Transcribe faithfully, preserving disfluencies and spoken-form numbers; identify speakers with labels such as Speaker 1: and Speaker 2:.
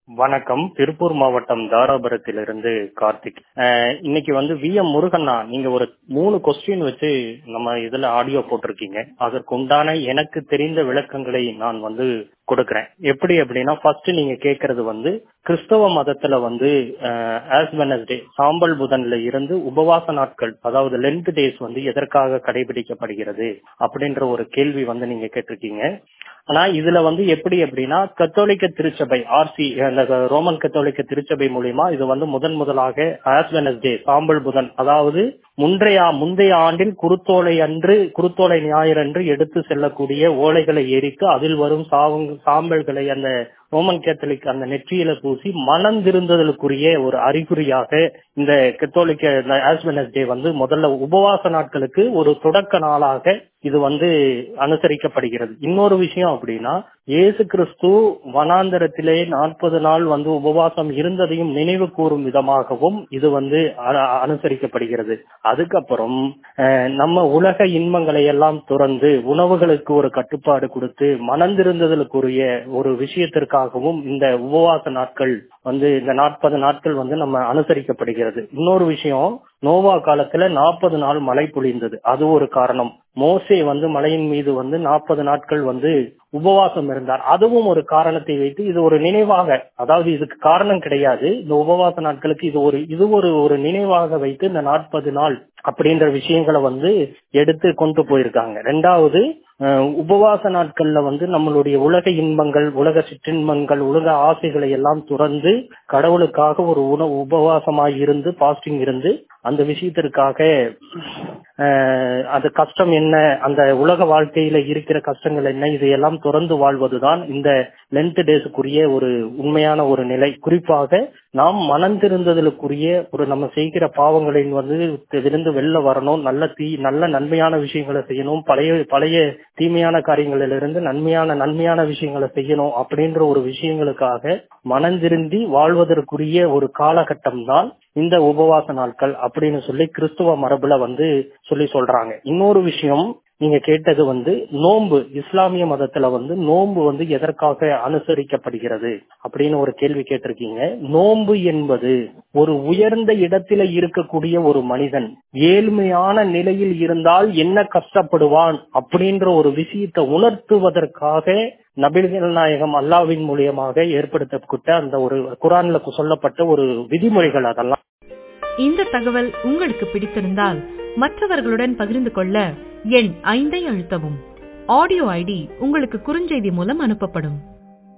Speaker 1: வணக்கம். திருப்பூர் மாவட்டம் தாராபுரத்திலிருந்து கார்த்திக். அஹ் இன்னைக்கு வந்து வி எம் முருகண்ணா, நீங்க ஒரு மூணு கொஸ்டின் வச்சு நம்ம இதுல ஆடியோ போட்டிருக்கீங்க. அதற்கு உண்டான எனக்கு தெரிந்த விளக்கங்களை நான் வந்து கொடுக்கறேன். எப்படி அப்படின்னா, ஃபர்ஸ்ட் நீங்க கேட்கறது வந்து கிறிஸ்தவ மதத்துல வந்து ஆஸ் வெனஸ்டே சாம்பல் புதன்ல இருந்து உபவாச நாட்கள், அதாவது லென்த் டேஸ் வந்து எதற்காக கடைபிடிக்கப்படுகிறது அப்படின்ற ஒரு கேள்வி வந்து நீங்க கேட்டிருக்கீங்க. ஆனா இதுல வந்து எப்படி அப்படின்னா, கத்தோலிக்க திருச்சபை ஆர்சி ரோமன் கத்தோலிக்க திருச்சபை மூலியமா இது வந்து முதன் முதலாக ஆஸ் வெனஸ்டே சாம்பல் புதன், அதாவது முன்றைய முந்தைய ஆண்டில் குருத்தோலை அன்று குருத்தோலை ஞாயிறு அன்று எடுத்து செல்லக்கூடிய ஓலைகளை எரித்து அதில் வரும் சாம்பல்களை அந்த ரோமன் கேத்தலிக் அந்த நெற்றியில பூசி மனம் திருந்துதலுக்குரிய ஒரு அறிகுறியாக இந்த கத்தோலிக்க ஆஸ் வெனஸ்டே வந்து முதல்ல உபவாச நாட்களுக்கு ஒரு தொடக்க நாளாக இது வந்து அனுசரிக்கப்படுகிறது. இன்னொரு விஷயம் அப்படின்னா, இயேசு கிறிஸ்து வனாந்தரத்திலே நாற்பது நாள் வந்து உபவாசம் இருந்ததையும் நினைவு கூறும் விதமாகவும் இது வந்து அனுசரிக்கப்படுகிறது. அதுக்கப்புறம் நம்ம உலக இன்பங்களை எல்லாம் துறந்து உணவுகளுக்கு ஒரு கட்டுப்பாடு கொடுத்து மனந்திருந்ததலுக்குரிய ஒரு விஷயத்திற்காகவும் இந்த உபவாச நாட்கள் வந்து இந்த நாற்பது நாட்கள் வந்து நம்ம அனுசரிக்கப்படுகிறது. இன்னொரு விஷயம், நோவா காலத்துல நாற்பது நாள் மழை பொழிந்தது, அது ஒரு காரணம். மோசே வந்து மலையின் மீது வந்து நாற்பது நாட்கள் வந்து உபவாசம் இருந்தார், அதுவும் ஒரு காரணத்தை வைத்து இது ஒரு நினைவாக, அதாவது இதுக்கு காரணம் கிடையாது, இந்த உபவாச நாட்களுக்கு இது ஒரு இது ஒரு ஒரு நினைவாக வைத்து இந்த நாற்பது நாள் அப்படின்ற விஷயங்களை வந்து எடுத்து கொண்டு போயிருக்காங்க. ரெண்டாவது, உபவாச நாட்கள்ல வந்து நம்மளுடைய உலக இன்பங்கள், உலக சிற்றின்பங்கள், உலக ஆசைகளை எல்லாம் துறந்து கடவுளுக்காக ஒரு உணவு உபவாசமாய் இருந்து பாஸ்டிங் இருந்து அந்த விஷயத்திற்காக அது கஷ்டம் என்ன, அந்த உலக வாழ்க்கையில இருக்கிற கஷ்டங்கள் என்ன, இதையெல்லாம் துறந்து வாழ்வதுதான் இந்த லென்த் டேஸுக்குரிய ஒரு உண்மையான ஒரு நிலை. குறிப்பாக நாம் மனந்திருந்ததலுக்குரிய ஒரு நம்ம செய்கிற பாவங்களின் வந்து இருந்து வெளில வரணும், நல்ல தீ நல்ல நன்மையான விஷயங்களை செய்யணும், பழைய பழைய தீமையான காரியங்களிலிருந்து நன்மையான நன்மையான விஷயங்களை செய்யணும் அப்படின்ற ஒரு விஷயங்களுக்காக மனந்திருந்தி வாழ்வதற்குரிய ஒரு காலகட்டம் தான் இந்த உபவாச நாட்கள் அப்படின்னு சொல்லி கிறிஸ்துவ மரபுல வந்து சொல்லி சொல்றாங்க. இன்னொரு விஷயம், நீங்க கேட்டது வந்து நோன்பு, இஸ்லாமிய மதத்துல வந்து நோன்பு வந்து எதற்காக அனுசரிக்கப்படுகிறது அப்படின்னு ஒரு கேள்வி கேட்டிருக்கீங்க. நோன்பு என்பது ஒரு உயர்ந்த இடத்தில இருக்கக்கூடிய ஒரு மனிதன் ஏழ்மையான நிலையில் இருந்தால் என்ன கஷ்டப்படுவான் அப்படின்ற ஒரு விஷயத்தை உணர்த்துவதற்காக நபிகள் நாயகம் அல்லாஹ்வின் மூலியமாக ஏற்படுத்தப்பட்ட அந்த ஒரு குர்ஆன்ல சொல்லப்பட்ட ஒரு விதிமுறைகள். அதெல்லாம்
Speaker 2: இந்த தகவல் உங்களுக்கு பிடித்திருந்தால் மற்றவர்களுடன் பகிர்ந்து கொள்ள எண் ஐந்தை அழுத்தவும். ஆடியோ ஐடி உங்களுக்கு குறுஞ்செய்தி மூலம் அனுப்பப்படும்.